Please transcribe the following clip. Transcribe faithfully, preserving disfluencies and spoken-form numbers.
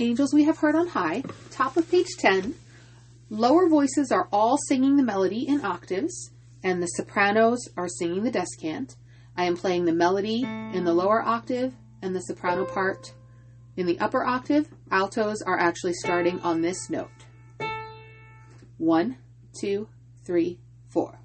Angels We Have Heard on High, top of page ten. Lower voices are all singing the melody in octaves, and the sopranos are singing the descant. I am playing the melody in the lower octave and the soprano part in the upper octave. Altos are actually starting on this note. One, two, three, four.